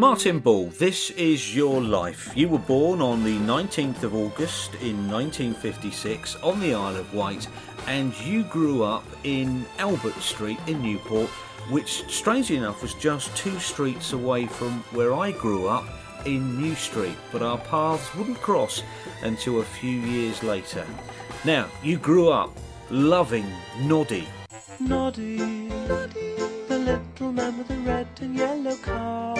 Martin Ball, this is your life. You were born on the 19th of August in 1956 on the Isle of Wight, and you grew up in Albert Street in Newport, which strangely enough was just 2 streets away from where I grew up in New Street, but our paths wouldn't cross until a few years later. Now, you grew up loving Noddy. Noddy, Noddy, the little man with the red and yellow car.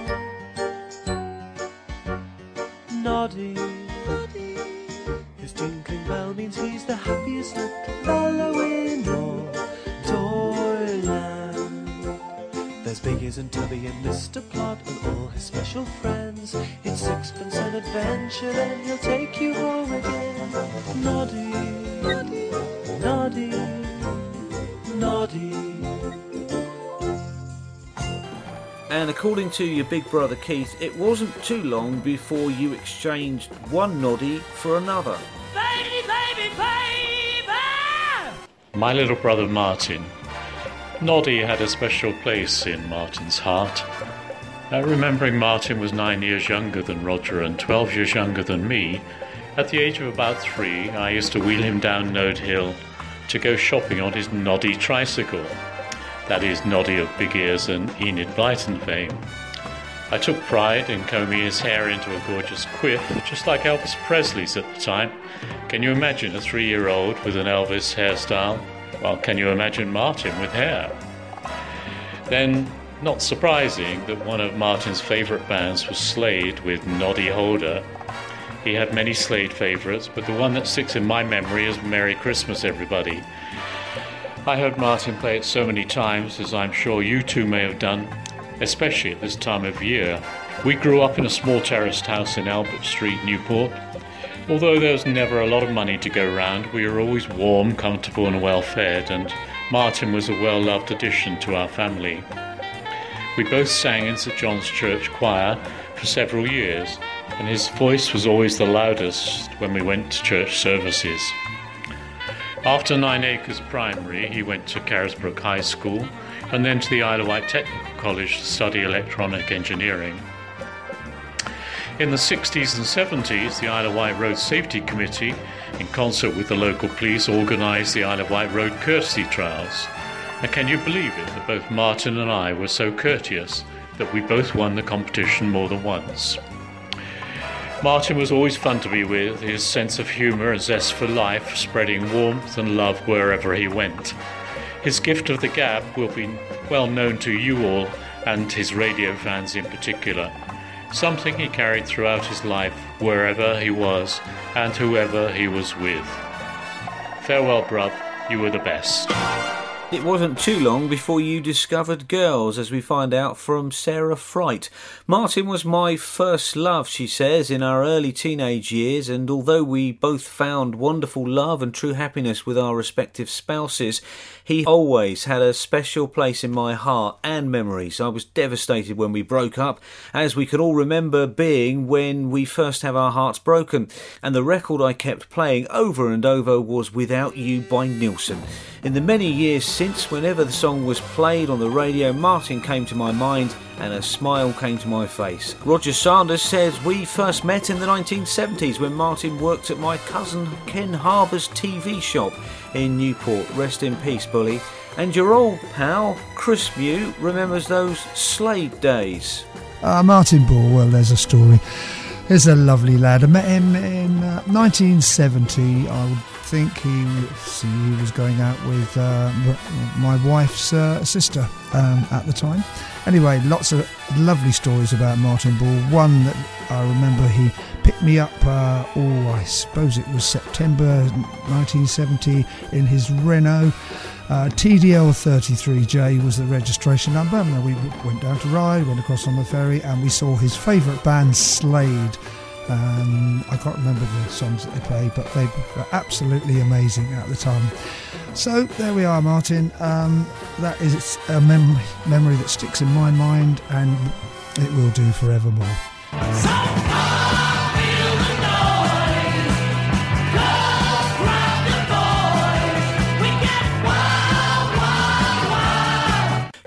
Noddy, Noddy, his tinkling bell means he's the happiest little fellow in all Toyland. There's Biggies and Tubby and Mr. Plod and all his special friends. It's sixpence an adventure, then he'll take you home again. Noddy, Noddy, Noddy, Noddy. And according to your big brother Keith, it wasn't too long before you exchanged one Noddy for another. Baby, baby, baby! My little brother Martin. Noddy had a special place in Martin's heart. Remembering Martin was 9 years younger than Roger and 12 years younger than me, at the age of about 3, I used to wheel him down Node Hill to go shopping on his Noddy tricycle. That is Noddy of Big Ears and Enid Blyton fame. I took pride in combing his hair into a gorgeous quiff, just like Elvis Presley's at the time. Can you imagine a 3-year-old with an Elvis hairstyle? Well, can you imagine Martin with hair? Then, not surprising that one of Martin's favourite bands was Slade with Noddy Holder. He had many Slade favourites, but the one that sticks in my memory is Merry Christmas, Everybody. I heard Martin play it so many times, as I'm sure you too may have done, especially at this time of year. We grew up in a small terraced house in Albert Street, Newport. Although there was never a lot of money to go round, we were always warm, comfortable and well fed, and Martin was a well-loved addition to our family. We both sang in St John's Church choir for several years, and his voice was always the loudest when we went to church services. After 9 Acres Primary, he went to Carisbrooke High School and then to the Isle of Wight Technical College to study electronic engineering. In the 60s and 70s, the Isle of Wight Road Safety Committee, in concert with the local police, organised the Isle of Wight Road Courtesy Trials. And can you believe it that both Martin and I were so courteous that we both won the competition more than once? Martin was always fun to be with, his sense of humour and zest for life spreading warmth and love wherever he went. His gift of the gab will be well known to you all and his radio fans in particular, something he carried throughout his life wherever he was and whoever he was with. Farewell, bruv, you were the best. It wasn't too long before you discovered girls, as we find out from Sarah Fright. Martin was my first love, she says, in our early teenage years, and although we both found wonderful love and true happiness with our respective spouses, he always had a special place in my heart and memories. I was devastated when we broke up, as we could all remember being when we first have our hearts broken, and the record I kept playing over and over was Without You by Nilsson. In the many years since, whenever the song was played on the radio, Martin came to my mind and a smile came to my face. Roger Sanders says we first met in the 1970s when Martin worked at my cousin Ken Harbour's TV shop in Newport. Rest in peace, Bully. And your old pal, Chris Mew, remembers those Slade days. Martin Ball, well, there's a story. He's a lovely lad. I met him in 1970. I would think he was going out with my wife's sister at the time. Anyway, lots of lovely stories about Martin Ball. One that I remember, he picked me up, I suppose it was September 1970, in his Renault. TDL33J was the registration number. And we went down to Ryde, went across on the ferry, and we saw his favourite band, Slade. I can't remember the songs that they played, but they were absolutely amazing at the time. So there we are, Martin. That is a memory that sticks in my mind, and it will do forevermore.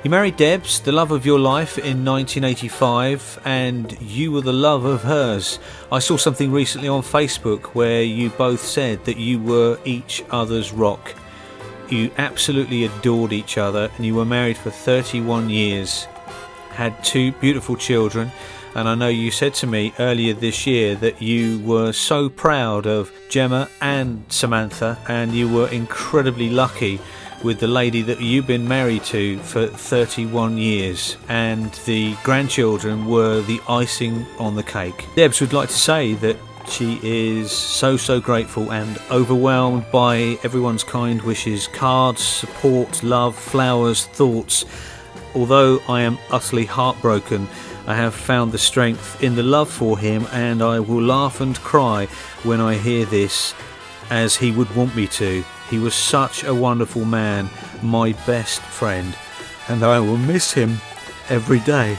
You married Debs, the love of your life, in 1985, and you were the love of hers. I saw something recently on Facebook where you both said that you were each other's rock. You absolutely adored each other, and you were married for 31 years, had 2 beautiful children, and I know you said to me earlier this year that you were so proud of Gemma and Samantha, and you were incredibly lucky with the lady that you've been married to for 31 years, and the grandchildren were the icing on the cake. Debs would like to say that she is so grateful and overwhelmed by everyone's kind wishes, cards, support, love, flowers, thoughts. Although I am utterly heartbroken, I have found the strength in the love for him, and I will laugh and cry when I hear this, as he would want me to. He was such a wonderful man, my best friend, and I will miss him every day.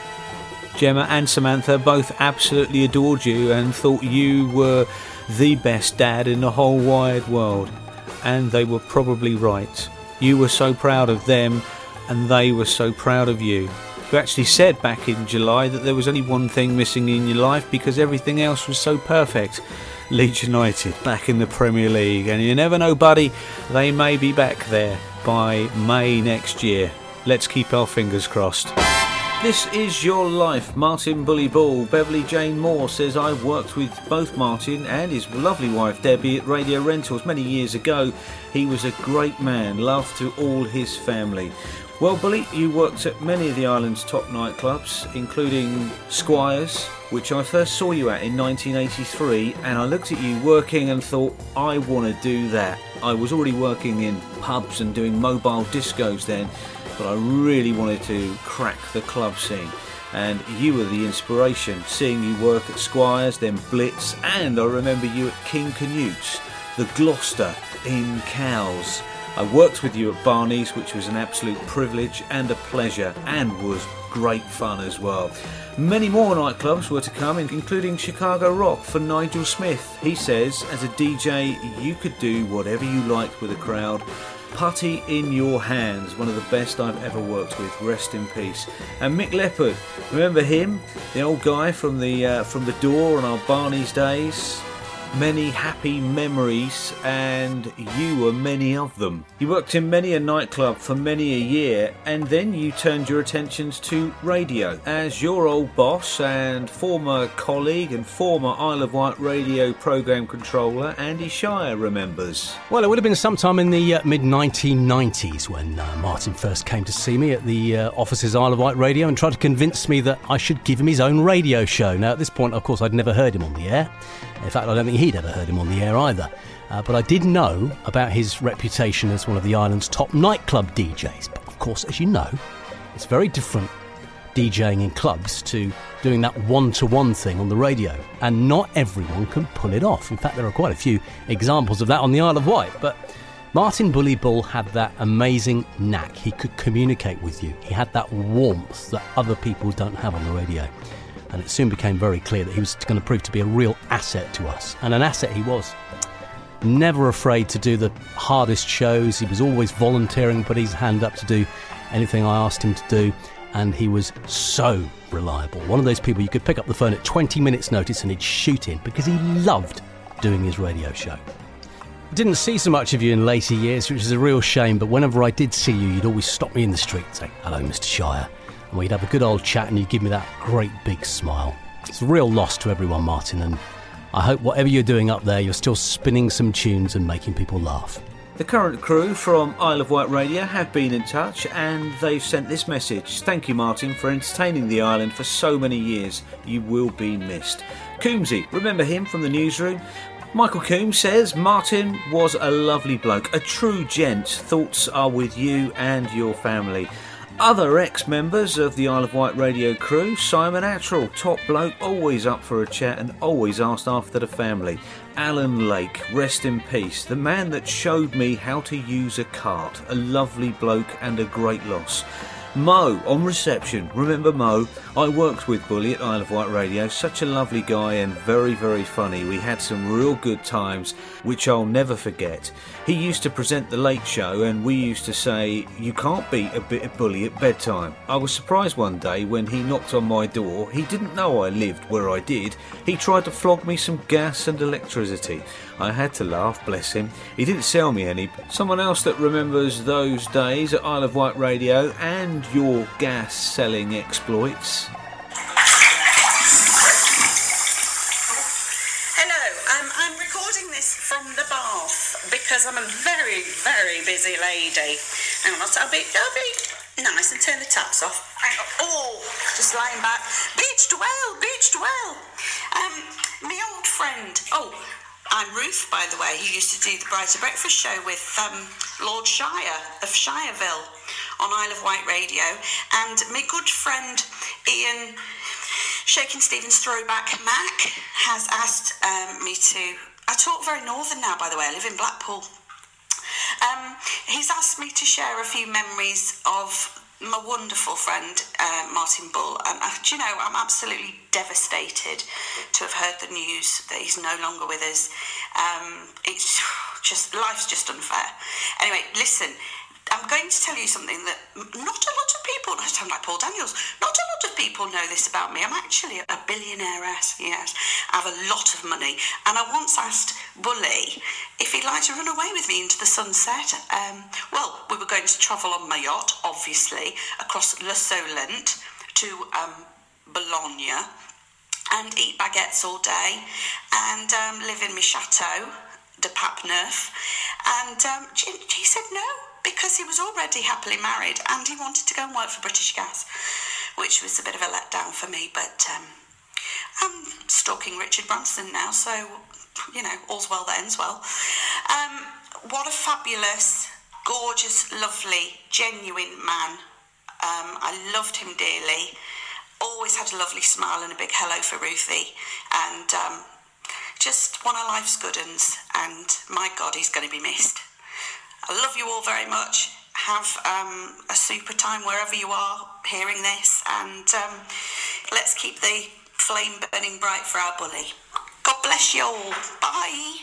Gemma and Samantha both absolutely adored you and thought you were the best dad in the whole wide world, and they were probably right. You were so proud of them, and they were so proud of you. You actually said back in July that there was only one thing missing in your life because everything else was so perfect. Leeds United back in the Premier League, and you never know, buddy, they may be back there by May next year. Let's keep our fingers crossed. This is your life. Martin Bully Ball. Beverly Jane Moore says, I worked with both Martin and his lovely wife Debbie at Radio Rentals many years ago. He was a great man, loved to all his family. Well, Bully, you worked at many of the island's top nightclubs, including Squires, which I first saw you at in 1983, and I looked at you working and thought, I want to do that. I was already working in pubs and doing mobile discos then, but I really wanted to crack the club scene. And you were the inspiration, seeing you work at Squires, then Blitz, and I remember you at King Canute's, the Gloucester in Cowes. I worked with you at Barney's, which was an absolute privilege and a pleasure, and was great fun as well. Many more nightclubs were to come, including Chicago Rock for Nigel Smith. He says, as a DJ, you could do whatever you liked with a crowd. Putty in Your Hands, one of the best I've ever worked with, rest in peace. And Mick Leopard, remember him? The old guy from the door on our Barney's days? Many happy memories, and you were many of them. You worked in many a nightclub for many a year, and then you turned your attentions to radio. As your old boss and former colleague and former Isle of Wight radio programme controller Andy Shire remembers. Well, it would have been sometime in the mid-1990s when Martin first came to see me at the offices of Isle of Wight Radio and tried to convince me that I should give him his own radio show. Now, at this point, of course, I'd never heard him on the air. In fact, I don't think he'd ever heard him on the air either. But I did know about his reputation as one of the island's top nightclub DJs. But of course, as you know, it's very different DJing in clubs to doing that one-to-one thing on the radio. And not everyone can pull it off. In fact, there are quite a few examples of that on the Isle of Wight. But Martin Bully Ball had that amazing knack. He could communicate with you. He had that warmth that other people don't have on the radio. And it soon became very clear that he was going to prove to be a real asset to us. And an asset he was. Never afraid to do the hardest shows. He was always volunteering, put his hand up to do anything I asked him to do. And he was so reliable. One of those people you could pick up the phone at 20 minutes notice and he'd shoot in because he loved doing his radio show. I didn't see so much of you in later years, which is a real shame. But whenever I did see you, you'd always stop me in the street and say, "Hello, Mr. Shire." And we'd have a good old chat and you'd give me that great big smile. It's a real loss to everyone, Martin, and I hope whatever you're doing up there, you're still spinning some tunes and making people laugh. The current crew from Isle of Wight Radio have been in touch and they've sent this message. Thank you, Martin, for entertaining the island for so many years. You will be missed. Coombsy, remember him from the newsroom? Michael Coombs says, Martin was a lovely bloke, a true gent. Thoughts are with you and your family. Other ex-members of the Isle of Wight radio crew, Simon Attrell, top bloke, always up for a chat and always asked after the family. Alan Lake, rest in peace, the man that showed me how to use a cart, a lovely bloke and a great loss. Mo on reception. Remember Mo? I worked with Bully at Isle of Wight Radio. Such a lovely guy and very, very funny. We had some real good times, which I'll never forget. He used to present The Late Show and we used to say, you can't beat a bit of Bully at bedtime. I was surprised one day when he knocked on my door. He didn't know I lived where I did. He tried to flog me some gas and electricity. I had to laugh, bless him. He didn't sell me any. Someone else that remembers those days at Isle of Wight Radio and your gas selling exploits. Hello, I'm recording this from the bath because I'm a very, very busy lady. Hang on, I'll be nice and turn the taps off. Hang on. Oh, just lying back. Beached well. My old friend. Oh, I'm Ruth, by the way, who used to do the Brighter Breakfast show with Lord Shire of Shireville on Isle of Wight Radio, and my good friend Ian Shaking Stevens Throwback Mac has asked me to... I talk very northern now, by the way, I live in Blackpool. He's asked me to share a few memories of my wonderful friend Martin Bull, and do you know, I'm absolutely devastated to have heard the news that he's no longer with us. It's just, life's just unfair. Anyway, listen, I'm going to tell you something that not a lot of people, I sound like Paul Daniels, not a lot of people know this about me. I'm actually a billionaire-ass, yes. I have a lot of money. And I once asked Bully if he'd like to run away with me into the sunset. Well, we were going to travel on my yacht, obviously, across Le Solent to Bologna and eat baguettes all day and live in my chateau de Pape Neuf. And he said no, because he was already happily married and he wanted to go and work for British Gas, which was a bit of a letdown for me. But I'm stalking Richard Branson now, so, you know, all's well that ends well. What a fabulous, gorgeous, lovely, genuine man. I loved him dearly. Always had a lovely smile and a big hello for Ruthie. And just one of life's good uns. And my God, he's going to be missed. I love you all very much. Have a super time wherever you are hearing this, and let's keep the flame burning bright for our Bully. God bless you all. Bye.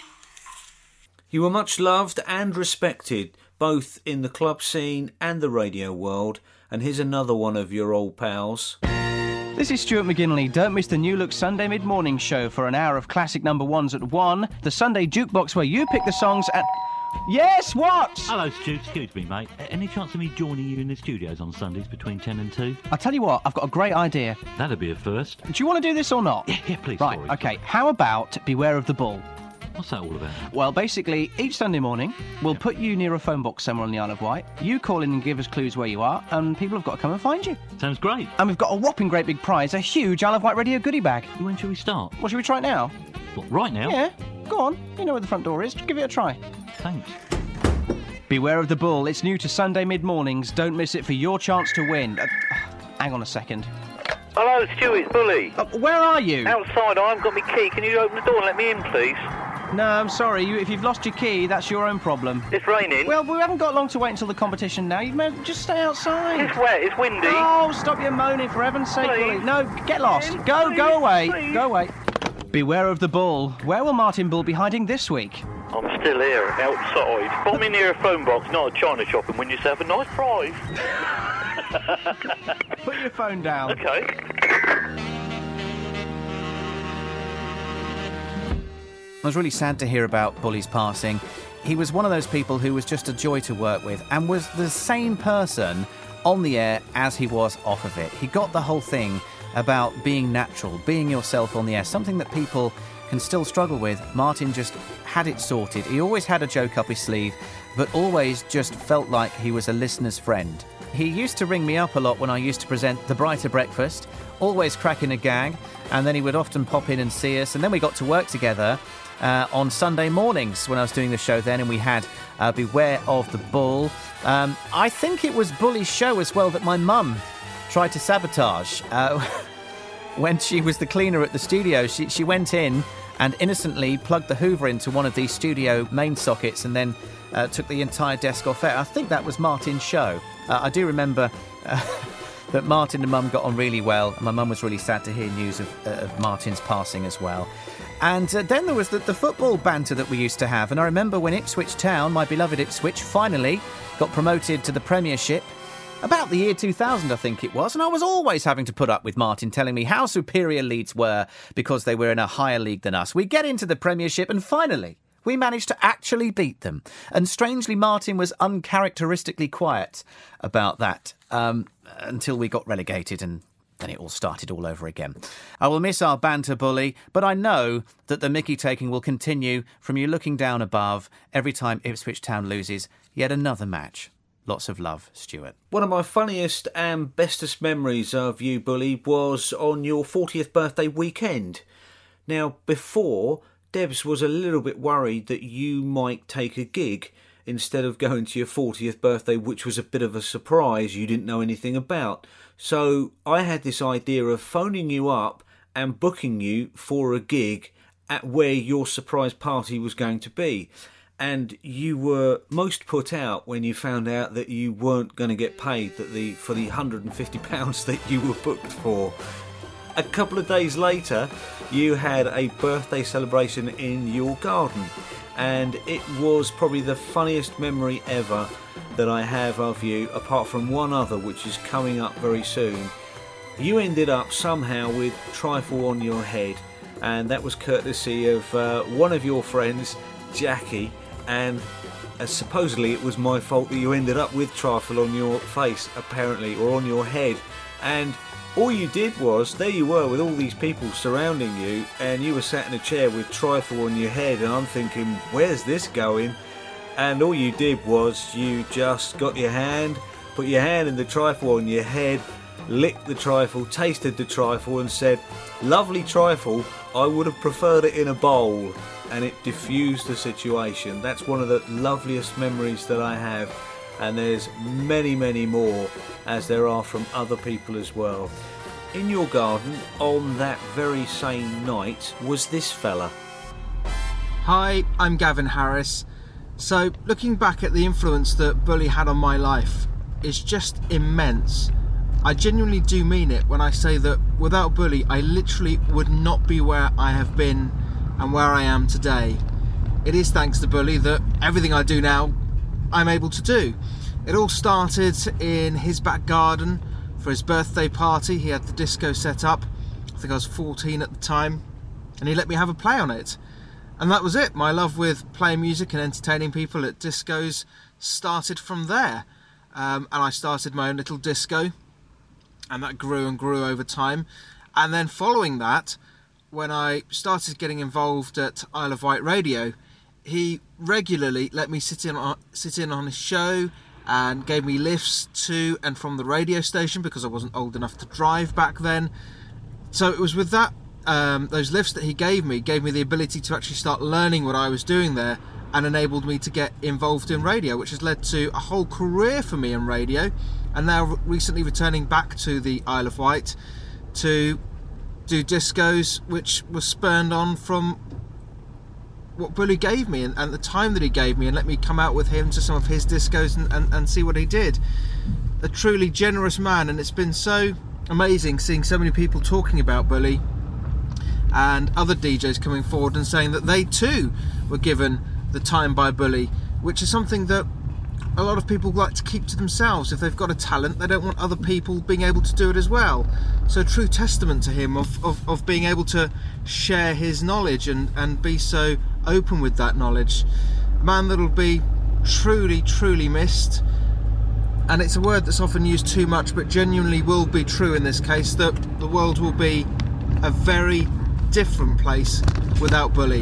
You were much loved and respected, both in the club scene and the radio world, and here's another one of your old pals. This is Stuart McGinley. Don't miss the New Look Sunday mid-morning show for an hour of classic number ones at 1, the Sunday jukebox where you pick the songs at... Yes, what? Hello, Stu. Excuse me, mate. Any chance of me joining you in the studios on Sundays between 10 and 2? I'll tell you what, I've got a great idea. That'd be a first. Do you want to do this or not? Yeah, please. Right, sorry. OK. How about Beware of the Bull? What's that all about? Well, basically, each Sunday morning, we'll put you near a phone box somewhere on the Isle of Wight. You call in and give us clues where you are, and people have got to come and find you. Sounds great. And we've got a whopping great big prize, a huge Isle of Wight Radio goodie bag. When shall we start? Well, should we try it now? What, right now? Yeah. Go on. You know where the front door is. Give it a try. Thanks. Beware of the Bull. It's new to Sunday mid-mornings. Don't miss it for your chance to win. Hang on a second. Hello, Stu, it's Bully. Where are you? Outside, I haven't got my key. Can you open the door and let me in, please? No, I'm sorry. If you've lost your key, that's your own problem. It's raining. Well, we haven't got long to wait until the competition now. You may just stay outside. It's wet, it's windy. Oh, stop your moaning, for heaven's sake, Please. Bully. No, get lost. Please. Go away. Please. Go away. Beware of the Bull. Where will Martin Bull be hiding this week? I'm still here, outside. Find me near a phone box, not a china shop, and win yourself a nice prize. Put your phone down. Okay. I was really sad to hear about Bully's passing. He was one of those people who was just a joy to work with and was the same person on the air as he was off of it. He got the whole thing about being natural, being yourself on the air, something that people can still struggle with. Martin just had it sorted. He always had a joke up his sleeve, but always just felt like he was a listener's friend. He used to ring me up a lot when I used to present The Brighter Breakfast, always cracking a gag, and then he would often pop in and see us, and then we got to work together on Sunday mornings when I was doing the show then, and we had Beware of the Bull. I think it was Bully's show as well that my mum tried to sabotage. when she was the cleaner at the studio. She went in and innocently plugged the Hoover into one of these studio main sockets and then took the entire desk off air. I think that was Martin's show. I do remember that Martin and Mum got on really well. My mum was really sad to hear news of Martin's passing as well. And then there was the football banter that we used to have. And I remember when Ipswich Town, my beloved Ipswich, finally got promoted to the Premiership. About the year 2000, I think it was, and I was always having to put up with Martin telling me how superior Leeds were because they were in a higher league than us. We get into the Premiership and finally we managed to actually beat them. And strangely, Martin was uncharacteristically quiet about that until we got relegated, and then it all started all over again. I will miss our banter, Bully, but I know that the Mickey taking will continue from you looking down above every time Ipswich Town loses yet another match. Lots of love, Stuart. One of my funniest and bestest memories of you, Bully, was on your 40th birthday weekend. Now, before, Debs was a little bit worried that you might take a gig instead of going to your 40th birthday, which was a bit of a surprise you didn't know anything about. So I had this idea of phoning you up and booking you for a gig at where your surprise party was going to be. And you were most put out when you found out that you weren't going to get paid for the £150 that you were booked for. A couple of days later, you had a birthday celebration in your garden, and it was probably the funniest memory ever that I have of you, apart from one other which is coming up very soon. You ended up somehow with trifle on your head, and that was courtesy of one of your friends, Jackie. And supposedly it was my fault that you ended up with trifle on your face, apparently, or on your head. And all you did was, there you were with all these people surrounding you, and you were sat in a chair with trifle on your head, and I'm thinking, where's this going? And all you did was, you just got your hand, put your hand in the trifle on your head, licked the trifle, tasted the trifle, and said, lovely trifle, I would have preferred it in a bowl. And it diffused the situation. That's one of the loveliest memories that I have, and there's many, many more, as there are from other people as well. In your garden, on that very same night, was this fella. Hi, I'm Gavin Harris. So, looking back at the influence that Bully had on my life is just immense. I genuinely do mean it when I say that without Bully, I literally would not be where I have been and where I am today. It is thanks to Bully that everything I do now, I'm able to do. It all started in his back garden for his birthday party. He had the disco set up. I think I was 14 at the time, and he let me have a play on it. And that was it. My love with playing music and entertaining people at discos started from there. And I started my own little disco, and that grew and grew over time. And then following that, when I started getting involved at Isle of Wight Radio, he regularly let me sit in on his show and gave me lifts to and from the radio station because I wasn't old enough to drive back then. So it was with that those lifts that he gave me the ability to actually start learning what I was doing there, and enabled me to get involved in radio, which has led to a whole career for me in radio, and now recently returning back to the Isle of Wight to do discos, which was spurned on from what Bully gave me and the time that he gave me, and let me come out with him to some of his discos and see what he did. A truly generous man, and it's been so amazing seeing so many people talking about Bully and other DJs coming forward and saying that they too were given the time by Bully, which is something that a lot of people like to keep to themselves. If they've got a talent, they don't want other people being able to do it as well. So true testament to him of being able to share his knowledge and be so open with that knowledge. A man that'll be truly, truly missed. And it's a word that's often used too much, but genuinely will be true in this case, that the world will be a very different place without Bully.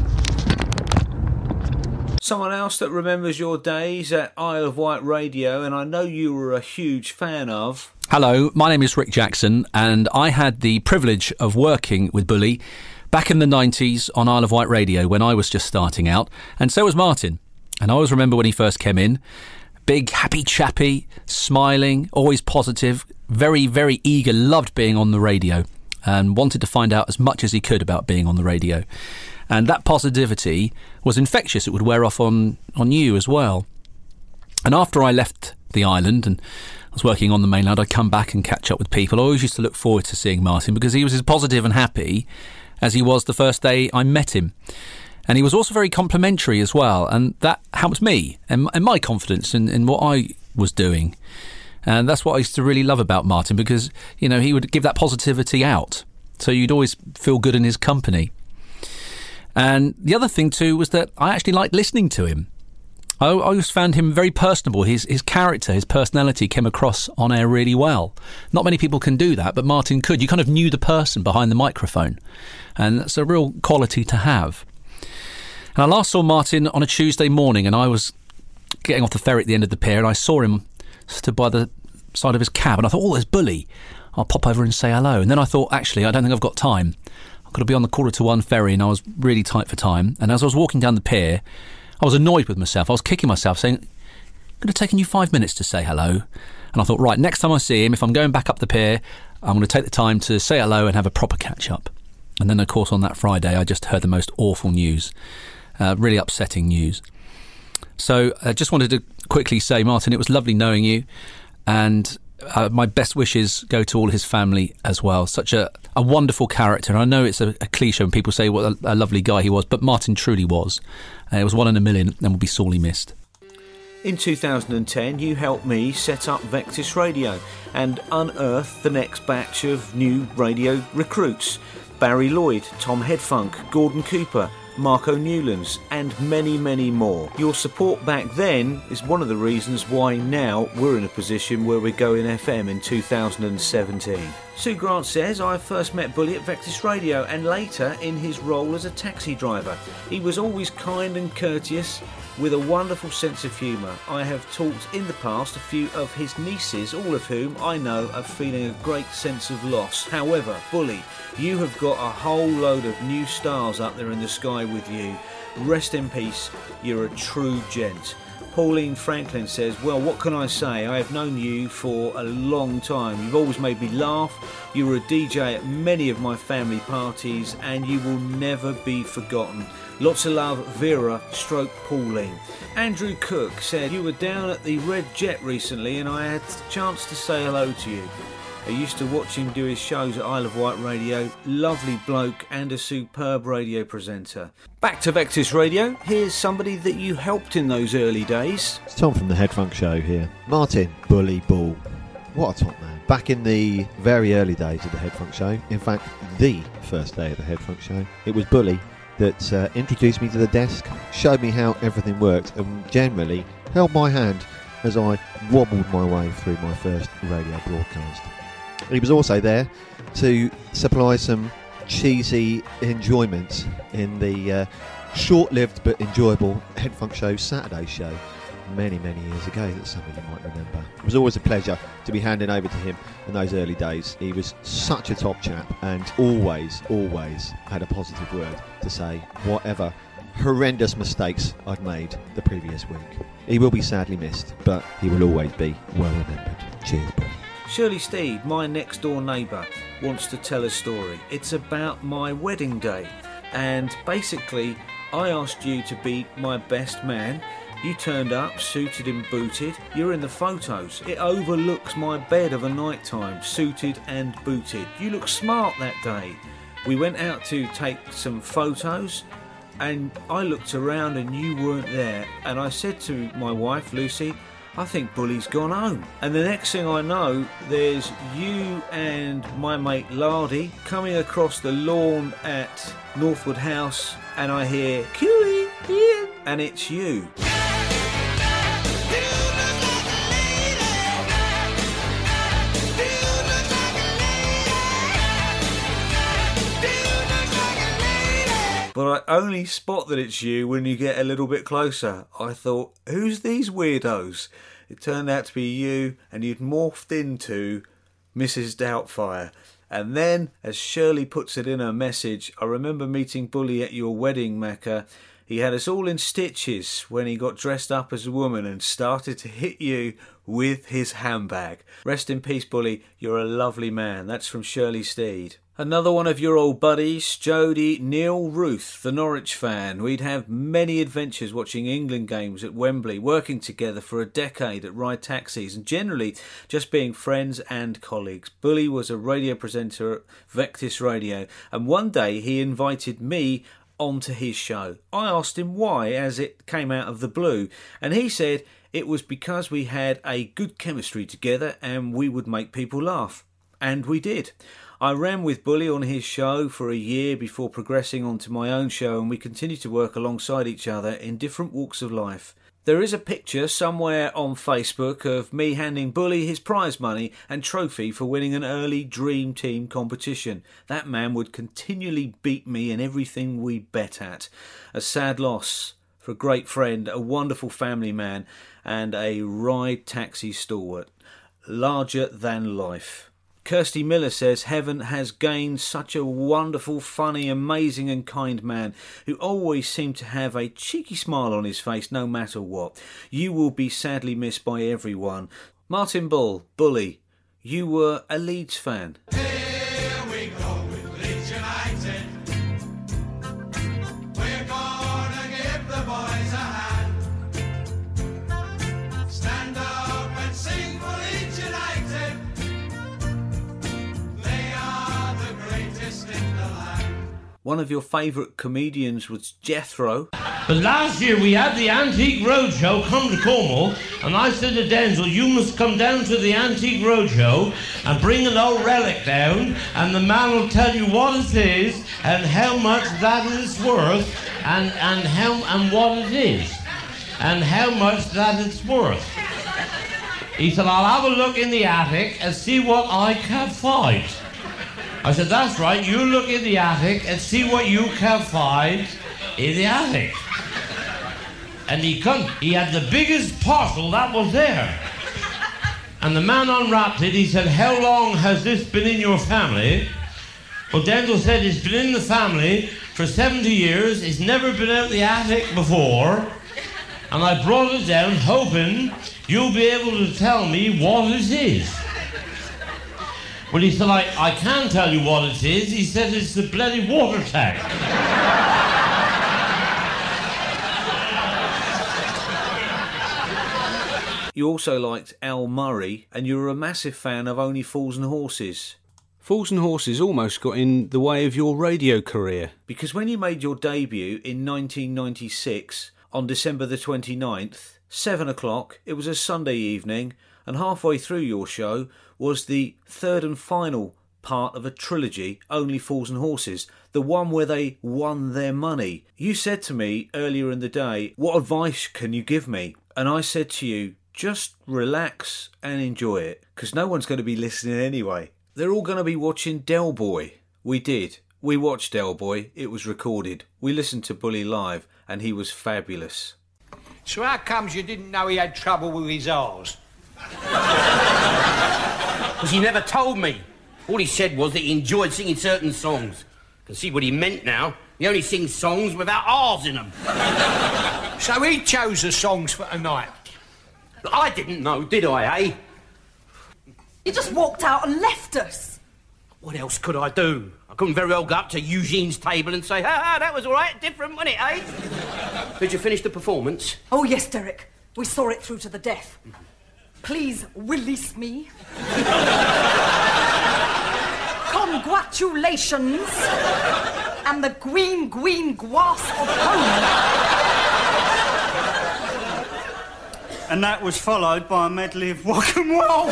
Someone else that remembers your days at Isle of Wight Radio, and I know you were a huge fan of. Hello, my name is Rick Jackson, and I had the privilege of working with Bully back in the 90s on Isle of Wight Radio when I was just starting out, and so was Martin. And I always remember when he first came in, big, happy chappy, smiling, always positive, very, very eager, loved being on the radio. and wanted to find out as much as he could about being on the radio. And that positivity was infectious. It would wear off on you as well. And after I left the island and I was working on the mainland, I'd come back and catch up with people. I always used to look forward to seeing Martin because he was as positive and happy as he was the first day I met him. And he was also very complimentary as well, and that helped me and my confidence in what I was doing. And that's what I used to really love about Martin, because, you know, he would give that positivity out, so you'd always feel good in his company. And the other thing too was that I actually liked listening to him. I always found him very personable. His character, his personality came across on air really well. Not many people can do that, but Martin could. You kind of knew the person behind the microphone, and that's a real quality to have. And I last saw Martin on a Tuesday morning, and I was getting off the ferry at the end of the pier, and I saw him stood by the side of his cab, and I thought, oh, there's Bully. I'll pop over and say hello. And then I thought, actually, I don't think I've got time. I've got to be on the 1:45 ferry, and I was really tight for time. And as I was walking down the pier, I was annoyed with myself. I was kicking myself, saying, it could have taken you 5 minutes to say hello. And I thought, right, next time I see him, if I'm going back up the pier, I'm going to take the time to say hello and have a proper catch-up. And then, of course, on that Friday, I just heard the most awful news, really upsetting news. So I just wanted to quickly say, Martin, it was lovely knowing you, and my best wishes go to all his family as well. Such a wonderful character. And I know it's a cliche when people say what a lovely guy he was, but Martin truly was. It was one in a million and will be sorely missed. In 2010, you helped me set up Vectis Radio and unearth the next batch of new radio recruits. Barry Lloyd, Tom Headfunk, Gordon Cooper, Marco Newlands, and many, many more. Your support back then is one of the reasons why now we're in a position where we're going FM in 2017. Sue Grant says, I first met Bully at Vectis Radio and later in his role as a taxi driver. He was always kind and courteous with a wonderful sense of humour. I have talked in the past a few of his nieces, all of whom I know are feeling a great sense of loss. However, Bully, you have got a whole load of new stars up there in the sky with you. Rest in peace, you're a true gent. Pauline Franklin says, well, what can I say? I have known you for a long time. You've always made me laugh. You were a DJ at many of my family parties and you will never be forgotten. Lots of love, Vera / Pauline. Andrew Cook said, you were down at the Red Jet recently and I had the chance to say hello to you. I used to watch him do his shows at Isle of Wight Radio. Lovely bloke and a superb radio presenter. Back to Vectis Radio. Here's somebody that you helped in those early days. It's Tom from the Headfunk Show here. Martin Bully Ball. What a top man. Back in the very early days of the Headfunk Show, in fact, the first day of the Headfunk Show, it was Bully that introduced me to the desk, showed me how everything worked, and generally held my hand as I wobbled my way through my first radio broadcast. He was also there to supply some cheesy enjoyment in the short-lived but enjoyable Headfunk Show Saturday show many, many years ago that some of you might remember. It was always a pleasure to be handing over to him in those early days. He was such a top chap and always had a positive word to say, whatever horrendous mistakes I'd made the previous week. He will be sadly missed, but he will always be well remembered. Cheers, Paul. Shirley Steed, my next door neighbour, wants to tell a story. It's about my wedding day, and basically I asked you to be my best man. You turned up, suited and booted. You're in the photos. It overlooks my bed of a night time, suited and booted. You look smart that day. We went out to take some photos and I looked around and you weren't there, and I said to my wife Lucy, I think Bully's gone home. And the next thing I know, there's you and my mate Lardy coming across the lawn at Northwood House, and I hear Cuey, Ian, and it's you. But I only spot that it's you when you get a little bit closer. I thought, who's these weirdos? It turned out to be you, and you'd morphed into Mrs. Doubtfire. And then, as Shirley puts it in her message, I remember meeting Bully at your wedding, Mecca. He had us all in stitches when he got dressed up as a woman and started to hit you with his handbag. Rest in peace, Bully. You're a lovely man. That's from Shirley Steed. Another one of your old buddies, Jody Neil Ruth, the Norwich fan. We'd have many adventures watching England games at Wembley, working together for a decade at Ride Taxis, and generally just being friends and colleagues. Bully was a radio presenter at Vectis Radio, and one day he invited me onto his show. I asked him why, as it came out of the blue, and he said it was because we had a good chemistry together and we would make people laugh. And we did. I ran with Bully on his show for a year before progressing onto my own show, and we continued to work alongside each other in different walks of life. There is a picture somewhere on Facebook of me handing Bully his prize money and trophy for winning an early Dream Team competition. That man would continually beat me in everything we bet at. A sad loss for a great friend, a wonderful family man, and a Ride Taxi stalwart. Larger than life. Kirsty Miller says, Heaven has gained such a wonderful, funny, amazing and kind man who always seemed to have a cheeky smile on his face no matter what. You will be sadly missed by everyone. Martin Bull, Bully, you were a Leeds fan. Here we go with Leeds United. We're gonna give the boys a hand. Stand up and sing for Leeds United. One of your favourite comedians was Jethro. But last year we had the Antique Roadshow come to Cornwall, and I said to Denzel, you must come down to the Antique Roadshow and bring an old relic down, and the man will tell you what it is and how much that is worth, and what it is, and how much that it's worth. He said, I'll have a look in the attic and see what I can find. I said, that's right, you look in the attic and see what you can find in the attic. And he had the biggest parcel that was there. And the man unwrapped it, he said, how long has this been in your family? Well, Denzel said, it's been in the family for 70 years, it's never been out the attic before, and I brought it down hoping you'll be able to tell me what it is. Well, he said, I can tell you what it is. He said, it's the bloody water tank. You also liked Al Murray, and you were a massive fan of Only Fools and Horses. Fools and Horses almost got in the way of your radio career, because when you made your debut in 1996, on December the 29th, 7 o'clock, it was a Sunday evening, and halfway through your show was the third and final part of a trilogy, Only Fools and Horses, the one where they won their money. You said to me earlier in the day, what advice can you give me? And I said to you, just relax and enjoy it, because no one's going to be listening anyway. They're all going to be watching Del Boy. We did. We watched Del Boy. It was recorded. We listened to Bully live, and he was fabulous. So how comes you didn't know he had trouble with his arse? Because he never told me. All he said was that he enjoyed singing certain songs. I can see what he meant now. He only sings songs without R's in them. So he chose the songs for tonight? I didn't know, did I, eh? You just walked out and left us. What else could I do? I couldn't very well go up to Eugene's table and say, that was all right, different, wasn't it, eh? Did you finish the performance? Oh, yes, Derek. We saw it through to the death. Please release me. Congratulations. And the green grass of home. And that was followed by a medley of rock and roll.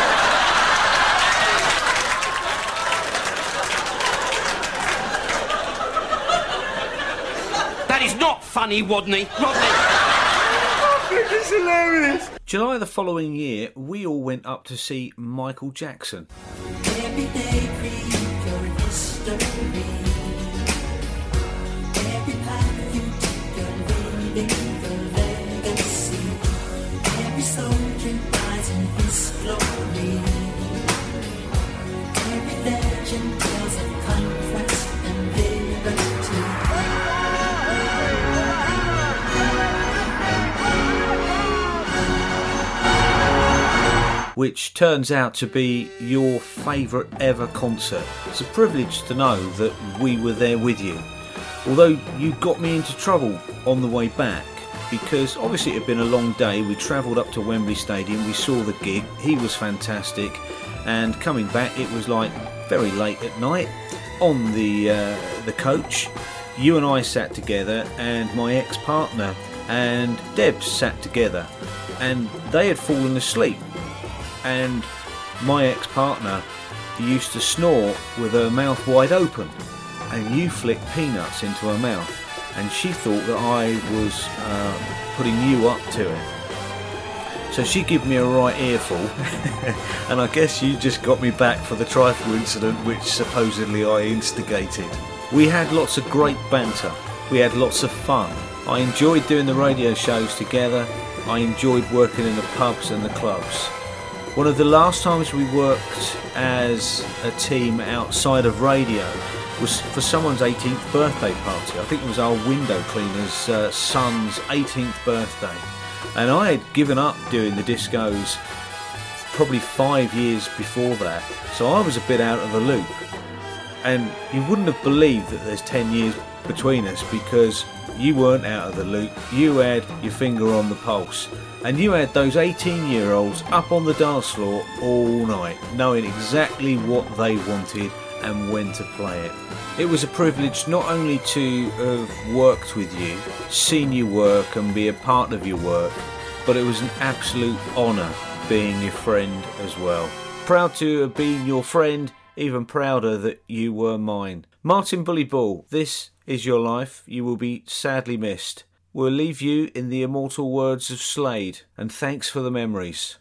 That is not funny, Rodney. I think it's hilarious. July the following year, we all went up to see Michael Jackson. Every day create your history. Every path you take, you're leaving the legacy. Every soldier dies in his glory. Every legend tells of conquest and liberty. which turns out to be your favourite ever concert. It's a privilege to know that we were there with you. Although you got me into trouble on the way back, because obviously it had been a long day. We travelled up to Wembley Stadium, we saw the gig, he was fantastic, and coming back it was like very late at night on the coach. You and I sat together, and my ex-partner and Deb sat together, and they had fallen asleep, and my ex-partner used to snore with her mouth wide open, and you flicked peanuts into her mouth, and she thought that I was putting you up to it. So she gave me a right earful, and I guess you just got me back for the trifle incident which supposedly I instigated. We had lots of great banter, we had lots of fun. I enjoyed doing the radio shows together, I enjoyed working in the pubs and the clubs. One of the last times we worked as a team outside of radio was for someone's 18th birthday party. I think it was our window cleaner's son's 18th birthday. And I had given up doing the discos probably 5 years before that, so I was a bit out of the loop. And you wouldn't have believed that there's 10 years between us, because you weren't out of the loop, you had your finger on the pulse, and you had those 18-year-olds up on the dance floor all night, knowing exactly what they wanted and when to play it. It was a privilege not only to have worked with you, seen you work and be a part of your work, but it was an absolute honour being your friend as well. Proud to have been your friend, even prouder that you were mine. Martin Bully Ball, this is your life. You will be sadly missed. We'll leave you in the immortal words of Slade, and thanks for the memories.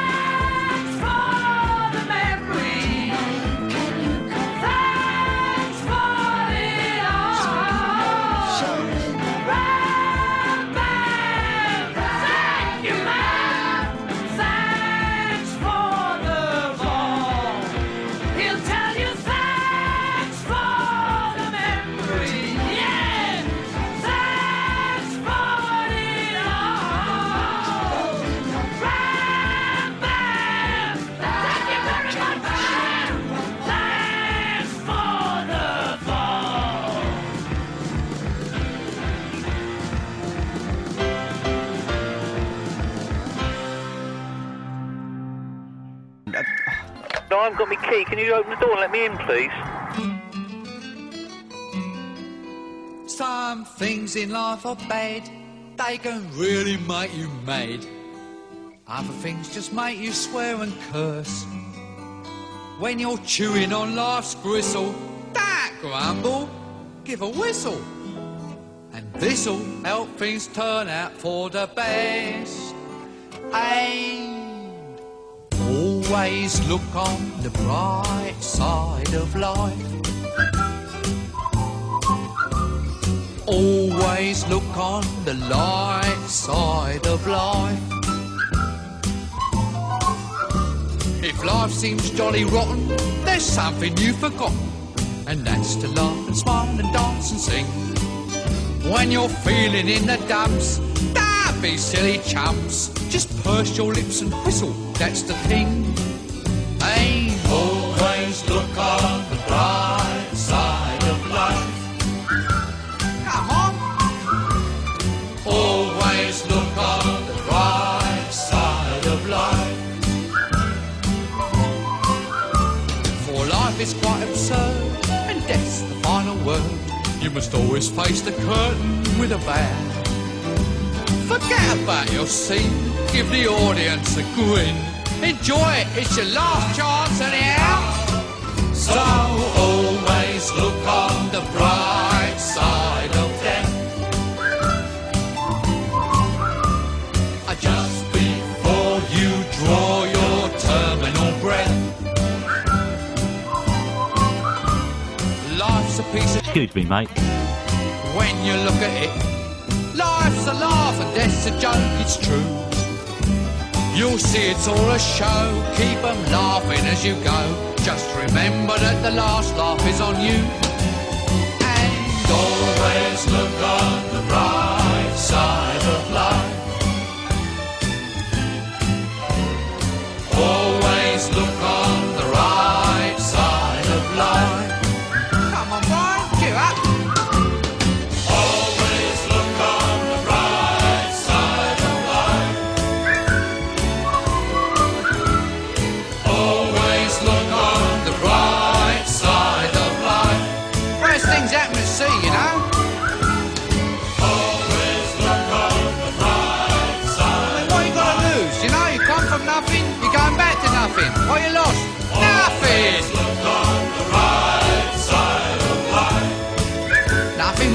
No, I haven't got my key. Can you open the door and let me in, please? Some things in life are bad. They can really make you mad. Other things just make you swear and curse. When you're chewing on life's gristle, don't grumble, give a whistle. And this'll help things turn out for the best. And always look on the bright side of life. Always look on the light side of life. If life seems jolly rotten, there's something you've forgotten, and that's to laugh and smile and dance and sing. When you're feeling in the dumps, don't be silly chumps. Just purse your lips and whistle, that's the thing. Hey, always look on the bright side of life. Come on. Always look on the bright side of life. For life is quite absurd, and death's the final word. You must always face the curtain with a bow. Forget about your scene, give the audience a grin. Enjoy it, it's your last chance anyhow. So always look on the bright side of death. Just before you draw your terminal breath. Life's a piece of... Excuse me, mate. When you look at it, life's a laugh and death's a joke, it's true. You'll see it's all a show, keep them laughing as you go. Just remember that the last laugh is on you. And always look on the bright side of life.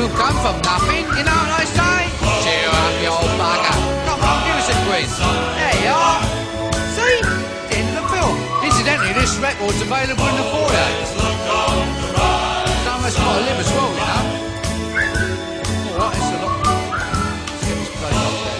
will come from nothing, you know what I say? Cheer up, you old bugger. Come on, give us a quiz. There you are. See? End of the film. Incidentally, this record's available in the foyer. Some of us got to live as well, you know. Alright, it's a lot. Let's get this place up there.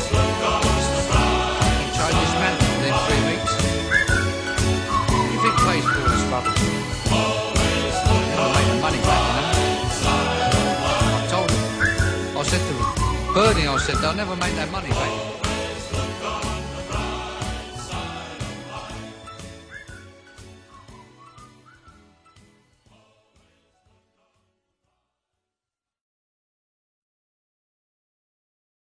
Change this man within 3 weeks. What do you think pays for all this rubbish? Never make the money back, you know. I told him. I said to Bernie, I said, they'll never make that money back.